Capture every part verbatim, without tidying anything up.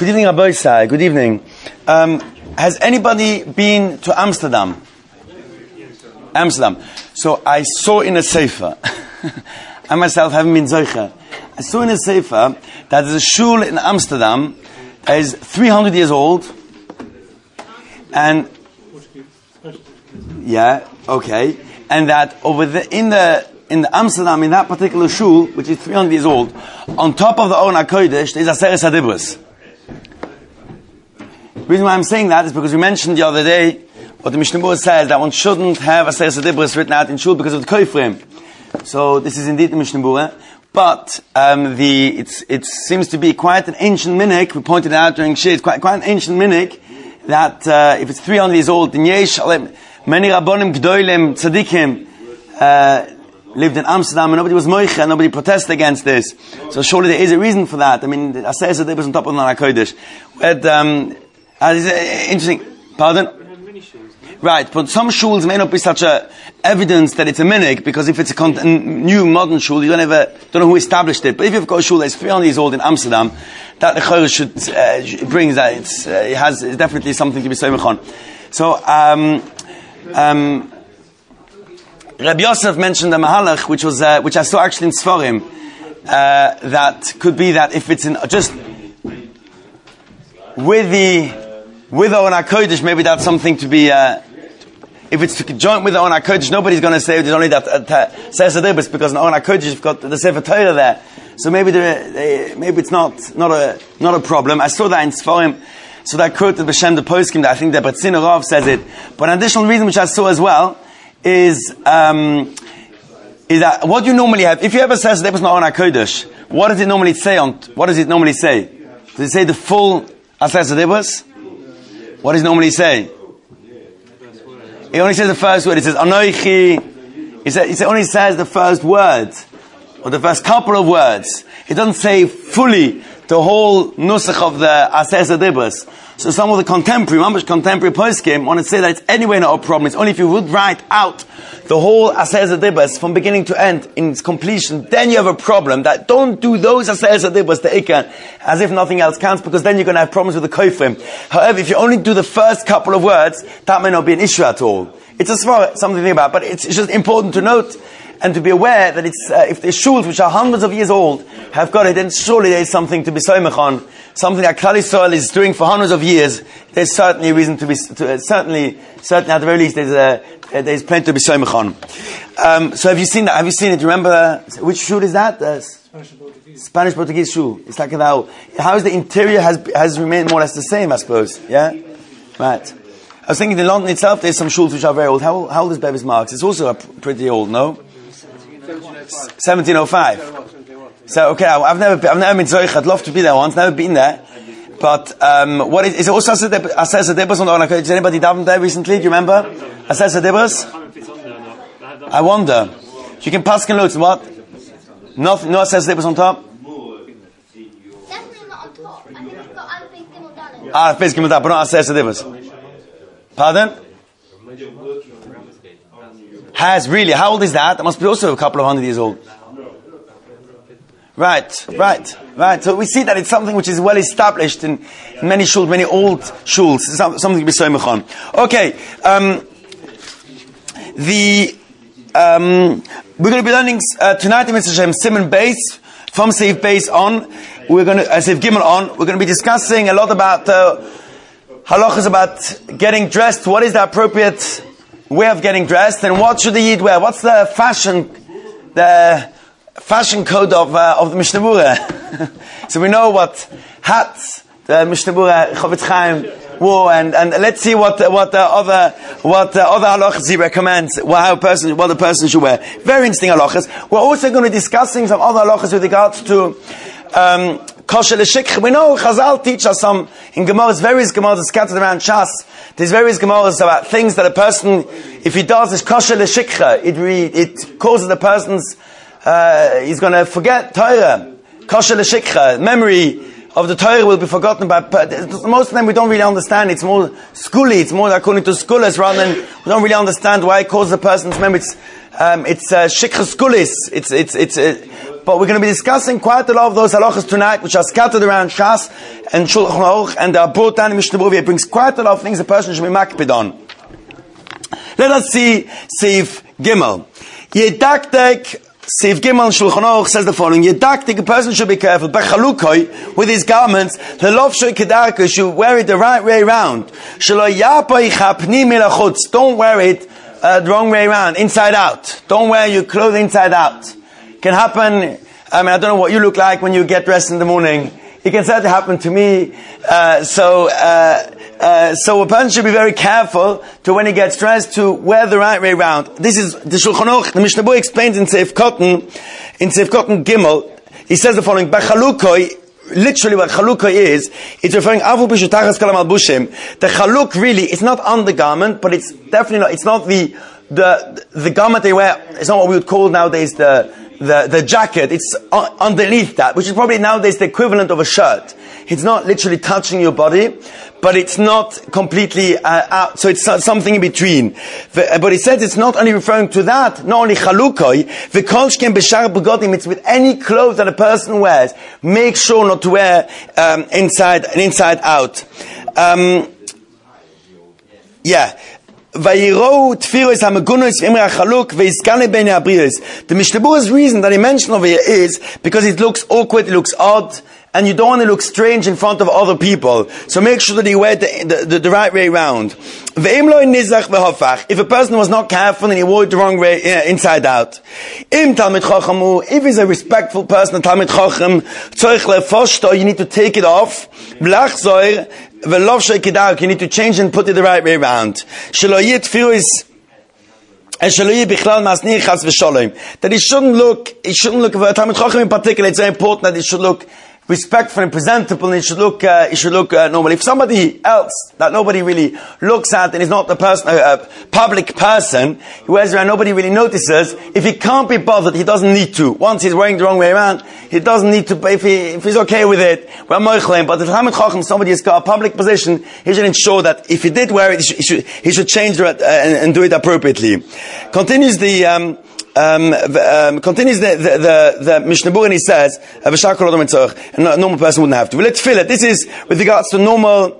Good evening, Rabbi Isai. Good evening. Um, has anybody been to Amsterdam? Amsterdam. So I saw in a sefer. I myself haven't been zoicha. I saw in a sefer that there's a shul in Amsterdam that is three hundred years old, and yeah, okay, and that over the in the in the Amsterdam in that particular shul, which is three hundred years old, on top of the Oren HaKodesh, there's Aseres HaDibros. The reason why I'm saying that is because we mentioned the other day what the Mishnah Berurah says, that one shouldn't have Aseres HaDibros written out in shul because of the koifrim. So this is indeed the Mishnah Berurah, but um, the it's it seems to be quite an ancient minhag. We pointed out during Shir, it's quite quite an ancient minhag that uh, if it's three hundred years old, then yesh many rabbonim gdolim tzaddikim uh, lived in Amsterdam and nobody was moicha and nobody protested against this. So surely there is a reason for that. I mean, Aseres HaDibros on top of the Oren HaKodesh. But um, uh, it's uh, interesting. Pardon. Right, but some shuls may not be such a evidence that it's a minhag, because if it's a con- new modern shul, you don't ever don't know who established it. But if you've got a shul that's three hundred years old in Amsterdam, that the chayr should uh, brings that it's, uh, it has it's definitely something to be soymech on. So, um, um, Rabbi Yosef mentioned a mahalach, which was uh, which I saw actually in Sforim, uh, that could be that if it's in just with the with the Oren HaKodesh, maybe that's something to be. Uh, If it's joint with the Oren HaKodesh, nobody's going to say there's only that Aseres HaDibros, because in the Oren HaKodesh you've got the Sefer Torah there. So maybe the, maybe it's not not a not a problem. I saw that in Sforim, so that quoted B'Shem the Poskim, that I think that Batzina Rav says it. But an additional reason which I saw as well is um, is that what you normally have, if you have a Aseres HaDibros in the Oren HaKodesh, what does it normally say on? What does it normally say? Does it say the full Aseres HaDibros? What does it normally say? It only says the first word. It says Anoichi. It, says, it only says the first word, or the first couple of words. It doesn't say fully the whole nusach of the Aseres HaDibros. So some of the contemporary, mamish contemporary poskim want to say that it's anyway not a problem. It's only if you would write out the whole Aseres HaDibros from beginning to end in its completion, then you have a problem. That don't do those Aseres HaDibros, the ikar, as if nothing else counts, because then you're going to have problems with the koifrim. However, if you only do the first couple of words, that may not be an issue at all. It's a small, something to think about, but it's, it's just important to note and to be aware that it's, uh, if the shuls which are hundreds of years old have got it, then surely there is something to be soymech on. Something that Klal Yisrael is doing for hundreds of years. There's certainly a reason to be, to, uh, certainly, certainly at the very least, there's a, uh, there's plenty to be soymech on. Um, so have you seen that? Have you seen it? Remember, which shul is that? Uh, Spanish and Portuguese. Spanish Portuguese shul. It's like how, how is the interior has, has remained more or less the same, I suppose. Yeah? Right. I was thinking in London itself, there's some shuls which are very old. How, how old is Bevis Marks? It's also a pr- pretty old, no? seventeen oh five. So, okay, I've never been, I've never been Zoich. I'd love to be there once. Never been there. But, um, what is, is it also Aseres HaDibros on the Oren HaKodesh? Did anybody daven there recently? Do you remember? Aseres HaDibros? I wonder. You can pass can loads. What? Nothing, no Aseres HaDibros on top? Definitely not on top. I think we've got Alpes Gimel Dalet. Ah, Alpes Gimel Dalet, but not Aseres HaDibros. Pardon? Has, really? How old is that? That must be also a couple of hundred years old. Right, right, right. So we see that it's something which is well established in many shuls, many old shuls. It's something to be soymech on. Okay, um, the, um, we're going to be learning, uh, tonight in Mitzvah Shem, Simon Beis, from Seif Beis on, we're going to, uh, Seif Gimel on, we're going to be discussing a lot about, uh, halachas about getting dressed. What is the appropriate way of getting dressed, and what should the Yid wear? What's the fashion, the fashion code of uh, of the Mishnah Berurah? So we know what hats the Mishnah Berurah Chofetz Chaim wore, and, and let's see what what the other what the other halachas he recommends. What how a person what a person should wear. Very interesting halachas. We're also going to be discussing some other halachas with regards to um, kosher l'shikha. We know Chazal teach us some in Gemara's, various Gemaras scattered around Shas. There's various Gemaras about things that a person, if he does this kosher l'shikha, it re, it causes the person's uh, he's going to forget Torah. Kosher l'shikha, memory of the Torah will be forgotten by. Most of them we don't really understand. It's more schooly. It's more according to scholars rather than we don't really understand why it causes the person's memory. It's um, it's uh, shikha skulis. It's it's it's. Uh, But we're going to be discussing quite a lot of those halachas tonight, which are scattered around Shas and Shulchan Aruch, and they are brought down in Mishnah Berurah. It brings quite a lot of things a person should be makpid on. Let us see Seif Gimel. Yedaktek, Seif Gimel Shulchan Aruch says the following: Yedaktek, a person should be careful. Bechalukoi, with his garments, the lovshoy kedarka should wear it the right way round. Shelo yapoi chapni milachutz. Don't wear it uh, the wrong way around, inside out. Don't wear your clothes inside out. Can happen. I mean, I don't know what you look like when you get dressed in the morning. It can certainly happen to me. Uh, so, uh, uh, so a person should be very careful to when he gets dressed to wear the right way around. This is the Shulchan Aruch. The Mishnah Berurah explains in Seif Cotton, in Seif Cotton Gimel. He says the following: B'chalukoi, literally what chalukah is, it's referring avu b'shutachas kalam albushim. The chaluk really, it's not undergarment, but it's definitely not. It's not the the the garment they wear. It's not what we would call nowadays the. The, the jacket, it's uh, underneath that, which is probably nowadays the equivalent of a shirt. It's not literally touching your body, but it's not completely uh, out, so it's uh, something in between. The, uh, but he says it's not only referring to that, not only chalukoi, v'kolshkem b'shar begodim, it's with any clothes that a person wears. Make sure not to wear um, inside and inside out. Um, yeah. The Mishnah Berurah's reason that he mentioned over here is because it looks awkward, it looks odd, and you don't want to look strange in front of other people. So make sure that you wear the, the, the, the right way around. If a person was not careful and he wore it the wrong way, uh, inside out. If he's a respectful person, Talmid Chacham, you need to take it off. You need to change and put it the right way around. That he shouldn't look, he shouldn't look, for Talmid Chacham in particular, it's very important that he should look respectful and presentable, and it should look, uh, it should look uh, normal. If somebody else that nobody really looks at and is not a person, a, a public person, he wears around, nobody really notices. If he can't be bothered, he doesn't need to. Once he's wearing the wrong way around, he doesn't need to. If, he, if he's okay with it, we're moichlem. But if Talmid Chacham, somebody has got a public position, he should ensure that if he did wear it, he should, he should, he should change it uh, and, and do it appropriately. Continues the. Um, Um, um, continues the, the, the, the Mishnah Berurah, and he says, a normal person wouldn't have to. Well, let's fill it. This is with regards to normal,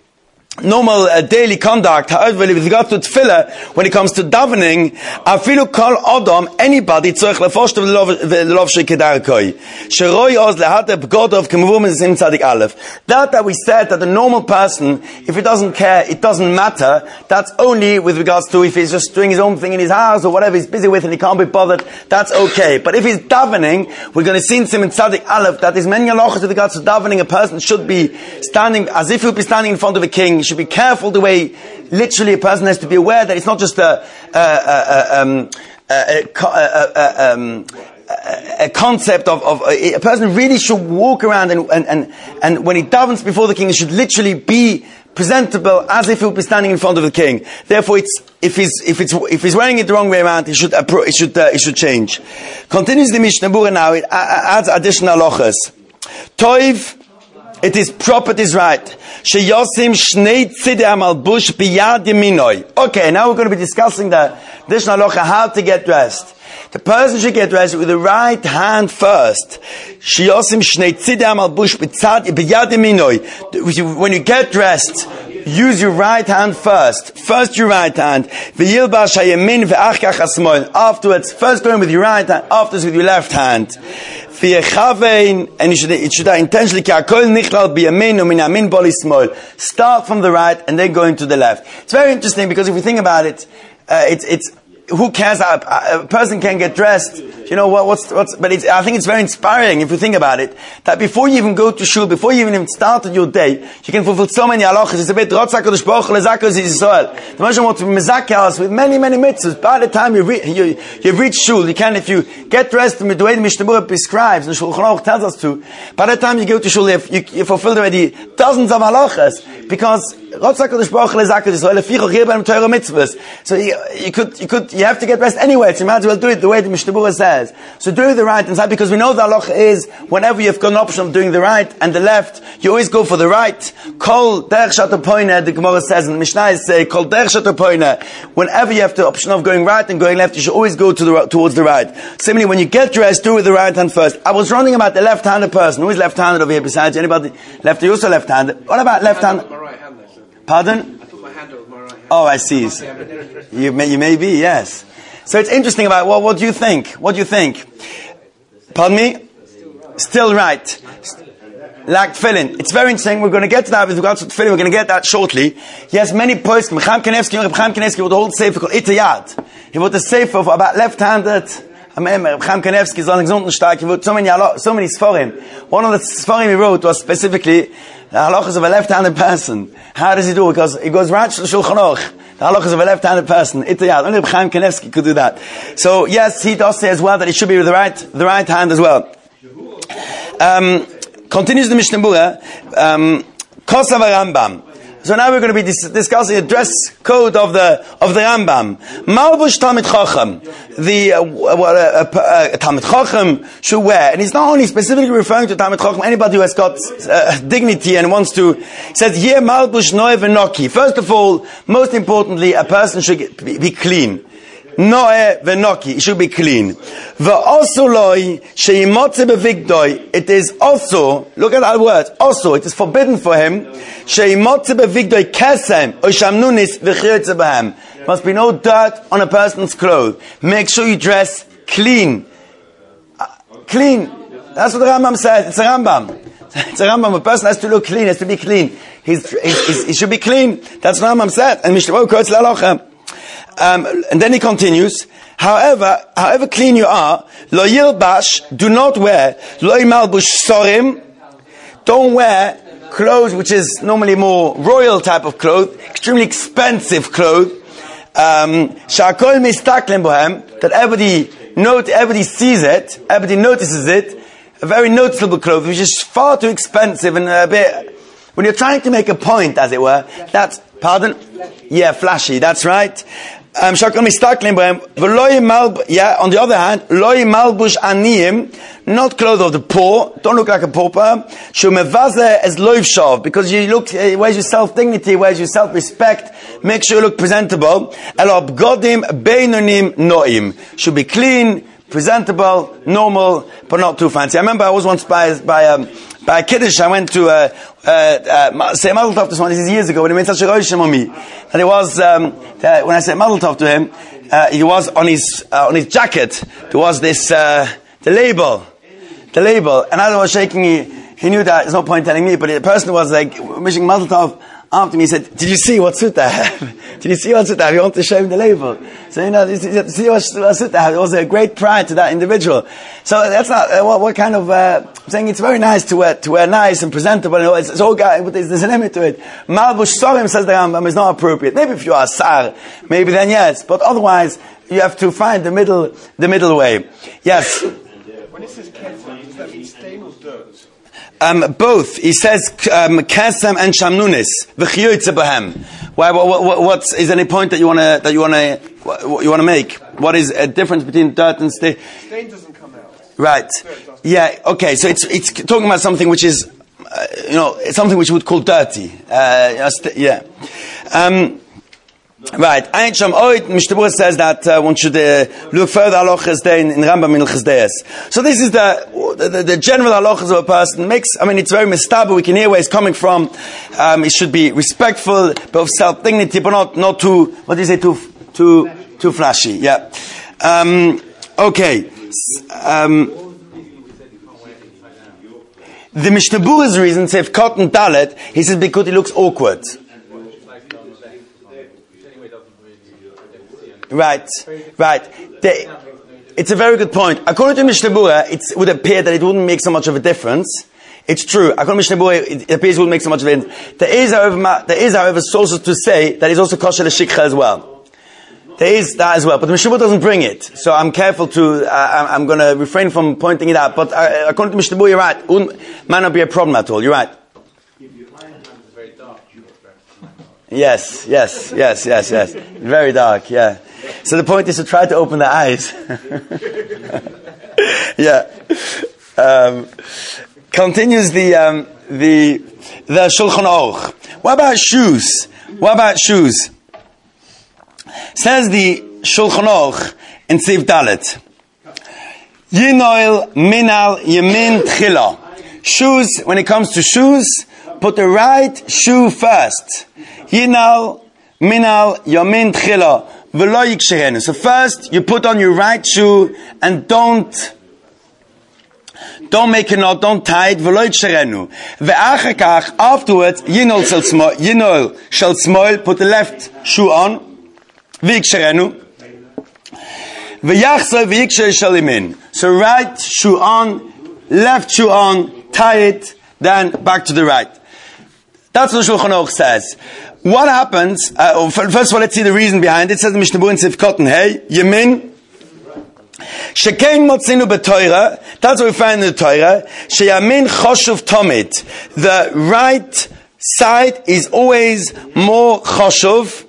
normal uh, daily conduct. However, with regard to tefillah, when it comes to davening, afilu kol adam, anybody tzorich lefoshto v'lovshei kedarkoi. Sheroi oz lehateh b'godov k'muvum in tzadik aleph. That that we said that the normal person, if he doesn't care, it doesn't matter. That's only with regards to if he's just doing his own thing in his house or whatever he's busy with and he can't be bothered. That's okay. But if he's davening, we're going to see in tzadik aleph that there's many halachas with regards to davening. A person should be standing as if he would be standing in front of a king. Should be careful the way, literally, a person has to be aware that it's not just a, a, a, um, a, a, a, um, a concept of, of a, a person really should walk around and, and, and, and when he davens before the king, he should literally be presentable as if he would be standing in front of the king. Therefore, it's, if he's, if it's, if he's wearing it the wrong way around, he should, it should, uh, it should change. Continues the Mishnah Berurah now, it adds additional halachas. Toiv, it is proper, it is right. Sheyosim shnei tzidei hamalbush biyad yaminoi. Okay, now we're going to be discussing the additional halacha, how to get dressed. The person should get dressed with the right hand first. Sheyosim shnei tzidei hamalbush biyad yaminoi. When you get dressed, use your right hand first. First your right hand. V'yilbash hayamin v'achkach hasmoil. Afterwards, first going with your right hand, afterwards with your left hand. And you should, it should intentionally start from the right and then go into the left. It's very interesting because if you think about it, uh, it's it's who cares? A, a person can get dressed. You know what? What's what's? But it's, I think it's very inspiring if you think about it. That before you even go to shul, before you even started your day, you can fulfill so many halachas. It's a bit rotzak or shpoch lezakos Yisrael. The Moshe wants to be mezakah with many many mitzvahs. By the time you re, you you've reached shul, you can, if you get dressed the way the Mishnah Berurah prescribes, and the Shulchan Aruch tells us to. By the time you go to shul, you, you fulfilled already dozens of halachas because So you, you could, you could, you have to get rest anyway. So you might as well do it the way the Mishnah Berurah says. So do the right inside, because we know the halacha is whenever you've got an option of doing the right and the left, you always go for the right. Kol derech shato poina, the Gemara says, and the Mishnah is say, Kol derech shato poina. Whenever you have the option of going right and going left, you should always go to the towards the right. Similarly, when you get dressed, do with the right hand first. I was running about the left-handed person. Who is left-handed over here besides you? Anybody? Left? You also left-handed. What about left-handed? My right hand, though, Pardon? I put my hand over my right hand. Oh, I see. You may, you may be, yes. So it's interesting about, well, what do you think? What do you think? Pardon me? Still right. Like tefillin. It's very interesting. We're going to get to that with regards to tefillin. We're going to get that shortly. Yes, many posts. Chaim Kanevsky, Chaim Kanevsky would hold sefer called Itayad. He would the sefer about left-handed. Chaim Kanevsky is on example stark. He wrote so many, so many sforim. One of the sforim he wrote was specifically the halachas of a left-handed person. How does he do it? Because he goes right to the Shulchan Aruch. The halachas of a left-handed person. Itayad. Only Chaim Kanevsky could do that. So yes, he does say as well that it should be with the right, the right hand as well. Um, continues the Mishnah Berurah. Um, Kosav Rambam. So now we're going to be dis- discussing the dress code of the of the Rambam. Malbush Talmid Chacham, the uh, what a, a, a Talmid Chacham should wear, and he's not only specifically referring to Talmid Chacham. Anybody who has got uh, dignity and wants to, he says here Malbush Noe V'Noki. First of all, most importantly, a person should get, be, be clean. Noe v'noki, it should be clean. V'osuloi sheimotze bevigdoi, it is also, look at that word, also, it is forbidden for him, sheimotze bevigdoi kesem, o shamnunis v'chiyotze behem. Must be no dirt on a person's clothes. Make sure you dress clean. Uh, clean. That's what the Rambam says. It's a Rambam. It's a Rambam. A person has to look clean, has to be clean. He's, he's, he's, he should be clean. That's what the Rambam said. And Mishnah Berurah quotes L'Halacha. Um, and then he continues, however, however clean you are, lo yilbash, do not wear, lo yimalbush sorim, don't wear clothes which is normally more royal type of clothes, extremely expensive clothes, um, shakol mistaklim bohem, that everybody note, everybody sees it, everybody notices it, a very noticeable clothes, which is far too expensive and a bit, when you're trying to make a point, as it were, that's, pardon? Yeah, flashy, that's right. Um, yeah, on the other hand, loy malbush aniyim, not clothes of the poor, don't look like a pauper, shumevaze as loivshav, because you look, uh, where's your self-dignity, where's your self-respect, make sure you look presentable, elob godim beinonim noim, should be clean, presentable, normal, but not too fancy. I remember I was once by, by, um, by a Kiddush, I went to, uh, uh, uh, say Mazel Tov to someone, this is years ago, when he made such a roshim on me. And it was, um, uh, when I said Mazel Tov to him, uh, he was on his, uh, on his jacket, there was this, uh, the label, the label, and as I was shaking, he, he knew that, there's no point telling me, but the person was like, wishing Mazel Tov after me, he said, did you see what suit I have? Did you see what suit I have? You want to show him the label. So, you know, you see what suit I have? It was a great pride to that individual. So that's not, uh, what, what kind of, uh, I'm saying it's very nice to wear, to wear nice and presentable, you know, it's, it's all guy, but there's, there's a limit to it. Malbush Sorim, says the Rambam, is not appropriate. Maybe if you are Sar, maybe then yes, but otherwise, you have to find the middle, the middle way. Yes? When it says kesem, does that mean stain or dirt? Um, both. He says um, kesem and shamnunis v'chiyotze behem. Why? What, what, what? Is there any point that you want to that you want to you want to make? What is a difference between dirt and stain? Stain doesn't come out. Right. Yeah. Okay. So it's it's talking about something which is, uh, you know, it's something which we would call dirty. Uh, yeah. Um, Right. Ein Sham Oid, Mishnah Berurah says that uh, one should uh, look further halachas there in, in Rambam in Chesdeis. So this is the, the the general halachas of a person. Makes, I mean, it's very mistaber. We can hear where he's coming from. Um, it should be respectful, but of self dignity, but not not too. What do you say? Too too too flashy. Yeah. Um, okay. Um, the Mishnah Berurah's reason, say if cotton dalet, he says because it looks awkward. Right, right. The, it's a very good point. According to Mishnah Berurah, it would appear that it wouldn't make so much of a difference. It's true. According to Mishnah Berurah, it appears it wouldn't make so much of a difference. There is, however, there is, however, sources to say that it's also kosher l'shikha as well. There is that as well, but the Mishnah Berurah doesn't bring it, so I'm careful to. Uh, I'm going to refrain from pointing it out. But uh, according to Mishnah Berurah, you're right. It might not be a problem at all. You're right. Very dark. Yes, yes, yes, yes, yes. Very dark, yeah. So the point is to try to open the eyes. Yeah. Um, continues the, um, the, the Shulchan Aruch. What about shoes? What about shoes? Says the Shulchan Aruch in Tziv Dalet. Yinoil minal yamin tchila. Shoes, when it comes to shoes, put the right shoe first. Yinal minal yamin tchila. V'lo yiksherenu. So first, you put on your right shoe and don't Don't make a knot, don't tie it, v'lo yiksherenu. Ve'achar kach, afterwards, yinol shel smoil, yinol shel smoil, put the left shoe on, v'yiksherenu. Ve'yachzor v'yiksher shel yamin. So right shoe on, left shoe on, tie it, then back to the right. That's what Shulchan Aruch says. What happens, uh, first of all, let's see the reason behind it. It says in Mishnah Berurah in Sif Cotton, hey, yamin, Shekein motzinu b'Torah. That's what we find in the Torah. Sheyamin choshuv tomid. The right side is always more choshuv.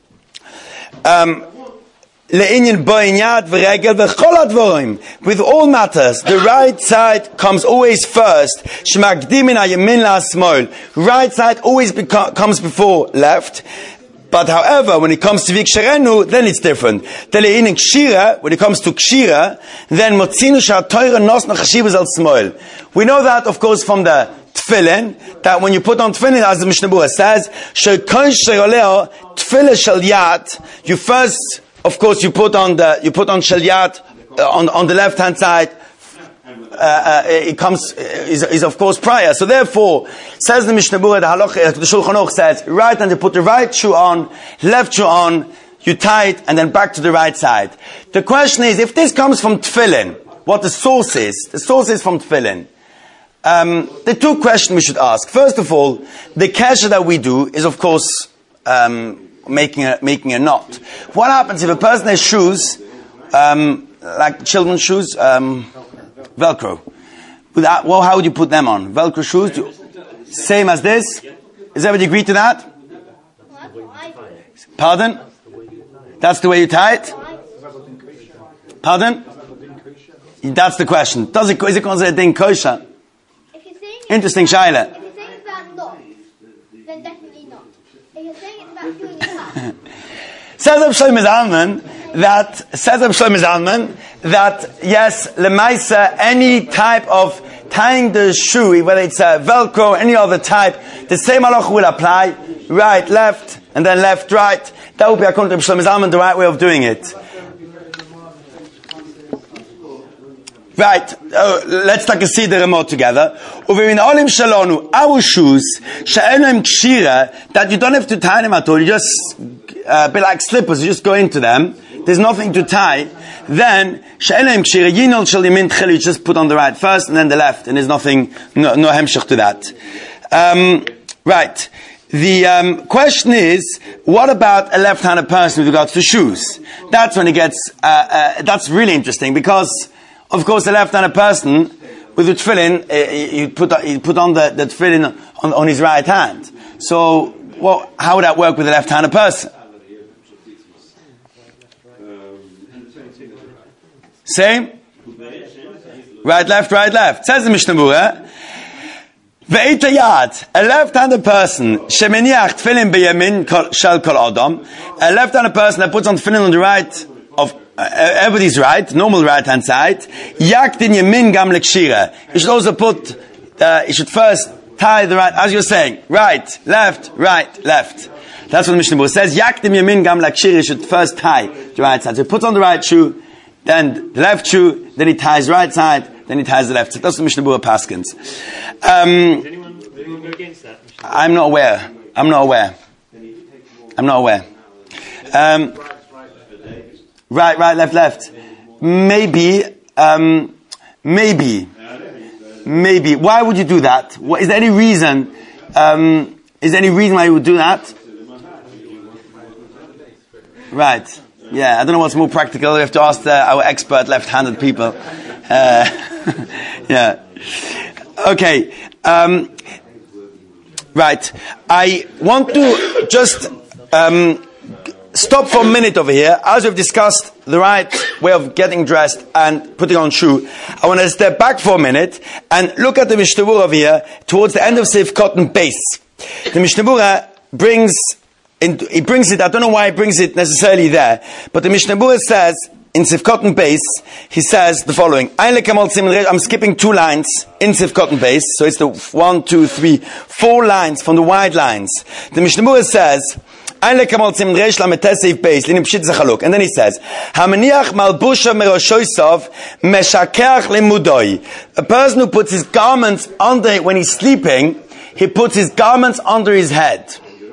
Um, le'inyan bo'in yad v'regel v'chol advorim. With all matters, the right side comes always first. Shemagdimin hayamin la'asmol. Right side always beco- comes before left. But however, when it comes to Viksherenu, then it's different. When it comes to Kshira, then Motzinu Sha'Torah Nos Nachashivas Al Smoil. We know that, of course, from the Tefillin, that when you put on Tefillin, as the Mishnah Berurah says, She'kosh She'oleo Tefillah Shel Yad. You first, of course, you put on the, you put on Shel Yad, uh, on, on the left-hand side, Uh, uh, it comes, is, is of course prior. So therefore, says the Mishnah Berurah, the Halach, the Shulchan Aruch says, right, and you put the right shoe on, left shoe on, you tie it, and then back to the right side. The question is, if this comes from Tefillin, what the source is, the source is from Tefillin. Um, the two questions we should ask. First of all, the kasha that we do is of course, um, making a, making a knot. What happens if a person has shoes, um, like children's shoes, um, Velcro. Without, well, how would you put them on? Velcro shoes? Do, same as this? Is everybody agree to that? Pardon? That's the way you tie it? Pardon? That's the question. Does it, is it considered a din kosher? Interesting, Shaila. If you're saying it's about not, then definitely not. If you're saying it's about doing it up. Says Reb Shlomo Zalman that says Reb Shlomo Zalman that yes, lemaisa, any type of tying the shoe, whether it's a Velcro or any other type, the same halacha will apply. Right, left, and then left, right. That would be according to Reb Shlomo Zalman the right way of doing it. Right, uh, let's take a see the remote together. Uverin olim shalonu, our shoes, she'enem kshira, that you don't have to tie them at all. You just uh, be like slippers. You just go into them. There's nothing to tie. Then she'enem kshira, yinol shel yamin tchil. You just put on the right first and then the left, and there's nothing, no, no hemshech to that. Um, right. The um, question is, what about a left-handed person with regards to shoes? That's when it gets. Uh, uh, that's really interesting because. Of course, the left-handed person with the tefillin, uh, you put you put on the, the tefillin on, on his right hand. So, well, how would that work with a left-handed person? Same? Right, left, right, left. Says the Mishnah Berurah, Ve'ita yad, a left-handed person, shemeniach tefillin beyamin shel kol adam, a left-handed person that puts on tefillin on the right of Uh, everybody's right, normal right hand side. Yaktin yamin gam lekshira. You should also put, uh, you should first tie the right, as you're saying, right, left, right, left. That's what the Mishnah Berurah says. Yaktin yamin gam lekshira. You should first tie the right side. So he puts on the right shoe, then the left shoe, then he ties the right side, then he ties the left side. That's what the Mishnah Berurah paskins. Um, Does anyone, does anyone go against that? I'm not aware. I'm not aware. I'm not aware. Um, Right, right, left, left. Maybe, um, maybe, maybe. Why would you do that? What, is there any reason? Um, is there any reason why you would do that? Right. Yeah, I don't know what's more practical. We have to ask the, our expert left-handed people. Uh, yeah. Okay. Um, Right. I want to just um, stop for a minute over here. As we've discussed the right way of getting dressed and putting on shoe, I want to step back for a minute and look at the Mishnah Berurah over here towards the end of Seif Cotton base. The Mishnah Berurah brings, in, he brings it, I don't know why he brings it necessarily there, but the Mishnah Berurah says, in Seif Cotton base, he says the following. I'm skipping two lines in Seif Cotton base, so it's the one, two, three, four lines from the wide lines. The Mishnah Berurah says, and then he says, a person who puts his garments under it when he's sleeping, he puts his garments under his head.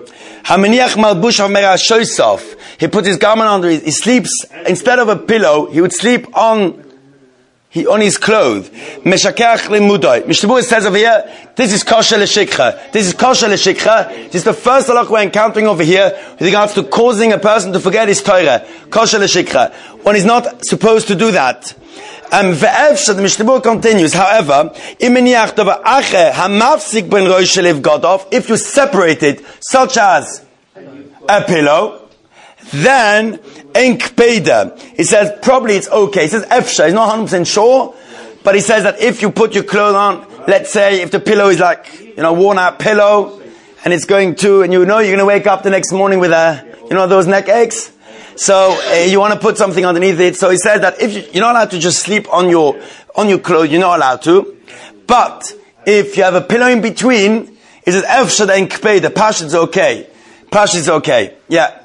He puts his garment under his, he sleeps, instead of a pillow, he would sleep on he, on his clothes. Meshakach limudai. Mishnah Berurah says over here, this is kosher l'shikha. This is kosher l'shikha. This is the first halakha we're encountering over here with regards to causing a person to forget his Torah. Kosher l'shikha. One is not supposed to do that. Um, the Mishnah Berurah continues, however, if you separate it, such as a pillow, then ink peda. He says probably it's okay. He says efsha. He's not one hundred percent sure, but he says that if you put your clothes on, let's say if the pillow is like, you know, worn out pillow, and it's going to, and you know you're going to wake up the next morning with a, you know, those neck aches. So uh, you want to put something underneath it. So he says that if you, you're not allowed to just sleep on your on your clothes, you're not allowed to. But if you have a pillow in between, he says efsha ink peda. Pash is okay. Pash is okay. Yeah.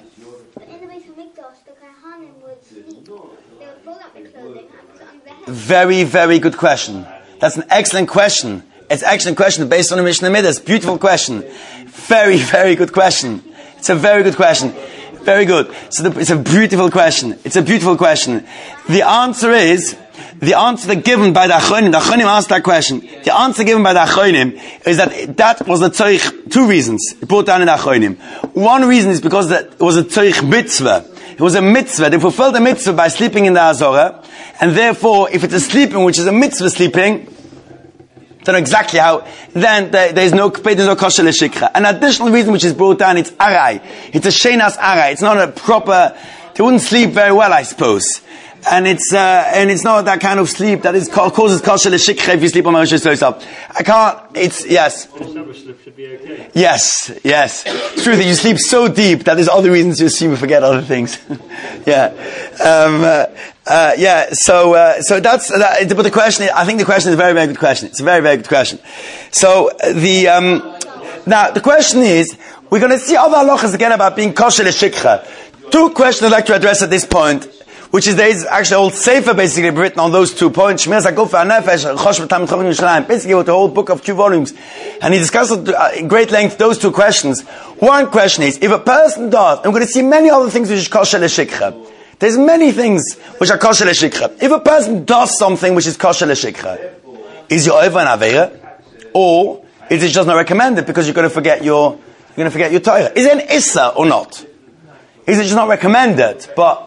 Very, very good question. That's an excellent question. It's an excellent question based on the Mishnah Midas. Beautiful question. Very, very good question. It's a very good question. Very good. So the, it's a beautiful question. It's a beautiful question. The answer is, the answer given by the Achronim, the Achronim asked that question. The answer given by the Achronim is that that was the tzorich, two reasons. It brought down in the Achronim. One reason is because that it was a tzorich mitzvah. It was a mitzvah. They fulfilled the mitzvah by sleeping in the Azorah. And therefore, if it's a sleeping, which is a mitzvah sleeping, I don't know exactly how, then there, there's no there's no kosher l'shikha. An additional reason which is brought down, it's arai. It's a shenas arai. It's not a proper, they wouldn't sleep very well, I suppose. And it's, uh, and it's not that kind of sleep that is, causes kosher l'shikha if you sleep on Moshe Soisab. I can't, it's, yes. Yes, yes. It's true that you sleep so deep that there's other reasons you assume you forget other things. yeah. Um, uh, uh, yeah, so, uh, so that's, that, but the question, I think the question is a very, very good question. It's a very, very good question. So, the, um, now, the question is, we're going to see other halachas again about being kosher l'shikha. Two questions I'd like to address at this point, which is there is actually a whole sefer basically written on those two points. Basically with the whole book of two volumes. And he discussed in great length those two questions. One question is, if a person does, and we're going to see many other things which is kosher l'shikha. There's many things which are kosher l'shikha. If a person does something which is kosher l'shikha, is he over an aveira? Or is it just not recommended because you're going to forget your, you're going to forget your Torah? Is it an issa or not? Is it just not recommended? But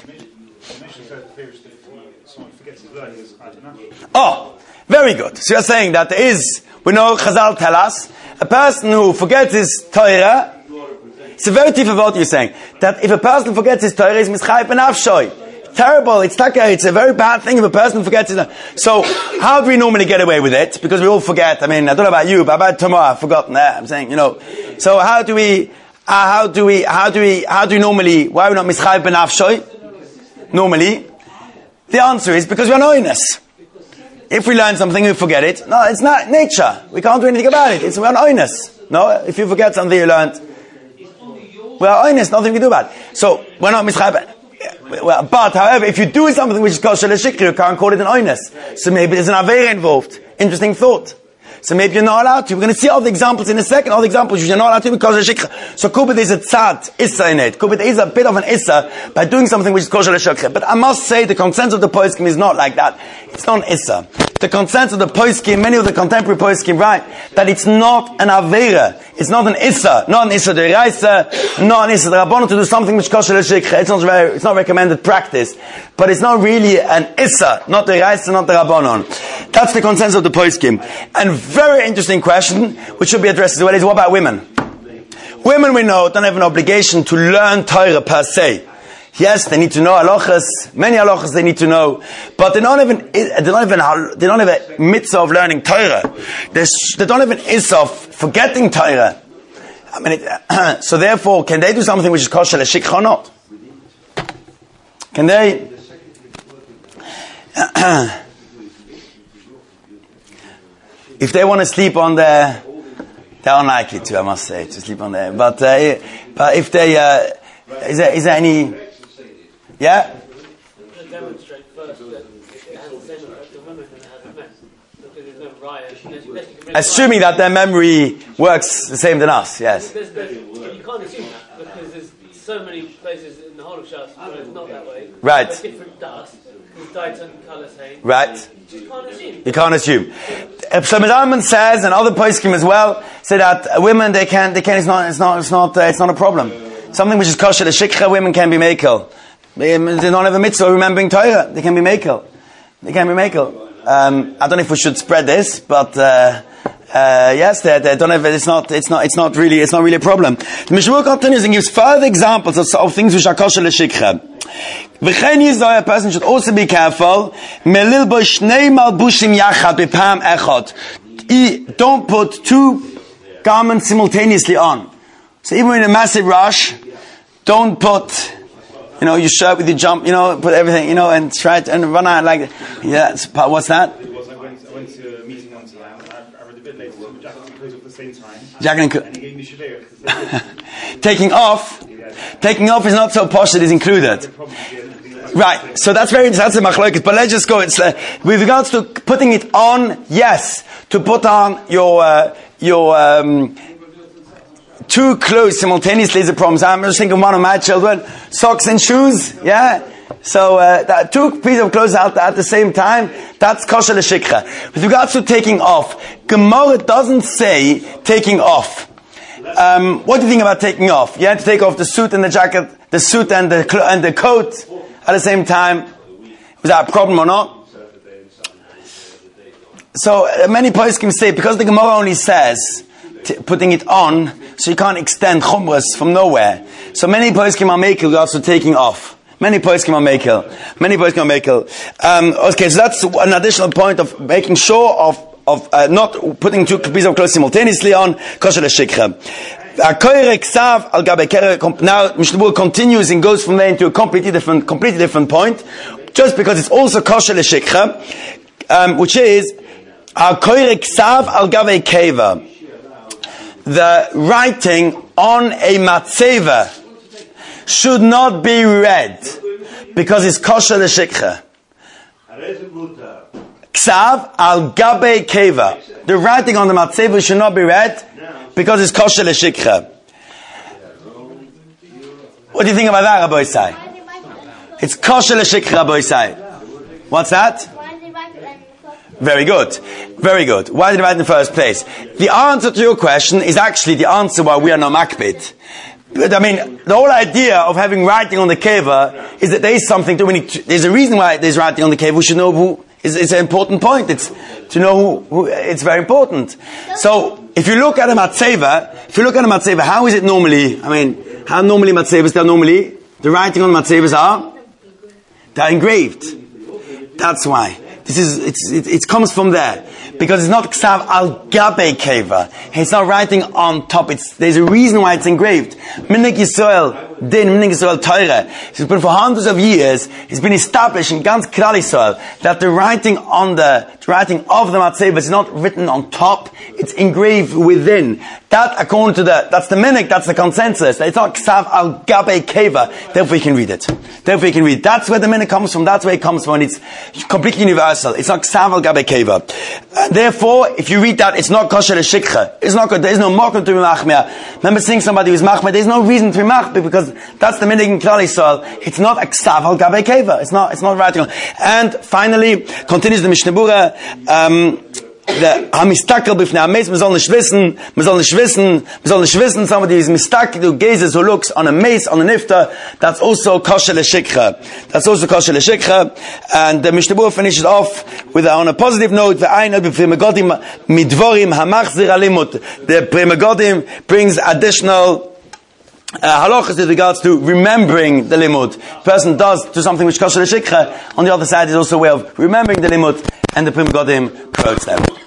oh, very good. So you're saying that there is, we know Chazal tell us, a person who forgets his Torah, it's a very different what you're saying, that if a person forgets his Torah, he's mischayev benafshoy. Terrible, it's like a, it's a very bad thing if a person forgets his Torah. So, how do we normally get away with it? Because we all forget, I mean, I don't know about you, but about tomorrow, I've forgotten that, I'm saying, you know. So how do we, uh, how do we, how do we, how do we normally, why are we not mischayev benafshoy? Normally, the answer is because we're oinus. If we learn something, we forget it. No, it's not nature. We can't do anything about it. It's we're oinus. No, if you forget something you learned, we're oinus. Nothing we can do about it. So we're not mischayev. Well, but however, if you do something which is kosher l'shikha, you can't call it an oinus. So maybe there's an aveira involved. Interesting thought. So maybe you're not allowed to. We're going to see all the examples in a second. All the exampps you're not allowed to because of shikha. So Kubit there's a tzad, issa in it. Kubit is a bit of an issa by doing something which is kosher l'shikha. But I must say the consensus of the poskim is not like that. It's not an issa. The consensus of the poskim, many of the contemporary poskim write that it's not an aveira. It's not an issa. Not an issa deraisa. Not an issa derabbanon to do something which is kosher l'shikha. It's not very, it's not recommended practice. But it's not really an issa. Not deraisa, not derabbanon. That's the consensus of the poskim. And very interesting question, which should be addressed as well, is what about women? Women, we know, don't have an obligation to learn Torah per se. Yes, they need to know halachas, many halachas they need to know, but they don't even, they don't even, they don't have a mitzvah of learning Torah. They, they don't even issue of forgetting Torah. I mean, it, so therefore, can they do something which is kosher l'shikha or not? Can they? If they want to sleep on the, they're unlikely to, I must say, to sleep on there. But, uh, but if they, uh, is there, is there any? Yeah? Demonstrate first that it has the same effect on women than it has on men. Because there's no riot. Assuming that their memory works the same than us, yes. There's, there's, you can't assume that because there's so many places in the whole of Shas where it's not that way. Right. There's different dust, there's dyed certain colours saying. Right. You just can't assume. You can't assume. So Medalman says, and other poskim as well, say that women they can they can it's not it's not it's not uh, it's not a problem. Something which is kosher l'shikha, women can be mekel. They don't have a mitzvah remembering Torah. They can be mekel. They can be mekel. Um, I don't know if we should spread this, but uh, uh, yes, they, they don't have. It's not. It's not. It's not really. It's not really a problem. The Mishnah continues and gives further examples of, of things which are kosher l'shikha. V'chein yizoi, a person should also be careful. Melil bo shnei malbushim yachad b'pam echad. Don't put two garments simultaneously on. So even in a massive rush, don't put, you know, your shirt with your jump, you know, put everything, you know, and try to, and run out like, yeah, it's, what's that? It was, I went, I went to a meeting once, and I, I read a bit later, so Jack and close up at the same time. Jack and, and he gave me shleir. Taking off, taking off is not so posh that is included. Right, so that's very interesting, that's a machlokes, but let's just go, it's, uh, with regards to putting it on, yes, to put on your, uh, your, um, two clothes simultaneously is a problem. So I'm just thinking of one of my children, socks and shoes, yeah? So, uh, that two pieces of clothes out at the same time, that's kosher l'shikha. With regards to taking off, Gemara doesn't say taking off. Um, what do you think about taking off? You have to take off the suit and the jacket, the suit and the cl- and the coat at the same time. Was that a problem or not? So, uh, many poskim say, because the Gemara only says, T- putting it on, so you can't extend chumras from nowhere. So many poskim are makel, you're also taking off. Many poskim are makel. Many poskim are makel. Um, okay, so that's an additional point of making sure of, of uh, not putting two pieces of clothes simultaneously on, kosher l'shikha. Now, Mishnah Berurah continues and goes from there into a completely different, completely different point, just because it's also kosher l'shikha, um, which is, al gabe keva. The writing on a matzeva should not be read because it's kosher l'shikha. Ksav al gabe keva. The writing on the matzeva should not be read because it's kosher l'shikha. What do you think about that, Rabbi Isai? It's kosher l'shikha, Rabbi Isai. What's that? Very good. Very good. Why did I write in the first place? The answer to your question is actually the answer why we are not makbid. But I mean, the whole idea of having writing on the keva is that there is something to, we need to, there's a reason why there's writing on the keva. We should know who, is, it's an important point. It's to know who, who, it's very important. So, if you look at a matzeva, if you look at a matzeva, how is it normally, I mean, how normally matzevas, they're normally, the writing on matzevas are, they're engraved. That's why. This is, it's, it, it comes from there. Because it's not ksav al gabe keva. It's not writing on top. It's, there's a reason why it's engraved. Minig Yisrael din, Minig Yisrael Torah. It's been for hundreds of years, it's been established in ganz Klal Yisrael that the writing on the, the writing of the matzeva is not written on top, it's engraved within. That, according to the, that's the minig, that's the consensus. It's not ksav al gabe keva. Therefore you can read it. Therefore you can read it. That's where the minig comes from, that's where it comes from. It's completely universal. It's not ksav al gabe keva. Uh, therefore, if you read that, it's not kosher l'shikha. It's not good. There is no mokum to be machmir. Remember seeing somebody who's machmir, there's no reason to be machmir because that's the minig in Klal Yisrael. It's not a ksav al gabe keva. It's not, it's not writing on. And finally, continues the Mishnah Berurah, um, the hamistakel bifnei hametz, man soll nicht wissen, man soll nicht wissen, man soll nicht wissen, somebody is mistakel, who gazes, who looks on a mace, on a nifta, that's also kosher l'shikha. That's also kosher l'shikha. And the Mishnah Berurah finishes off with, on a positive note, v'ayin b'prei megodim midvorim hamachzir alimut. The Prei Megadim brings additional Uh, halachas with regards to remembering the limud. Person does do something which kosher l'shikha. On the other side is also a way of remembering the limud, and the Prei Megadim quotes them.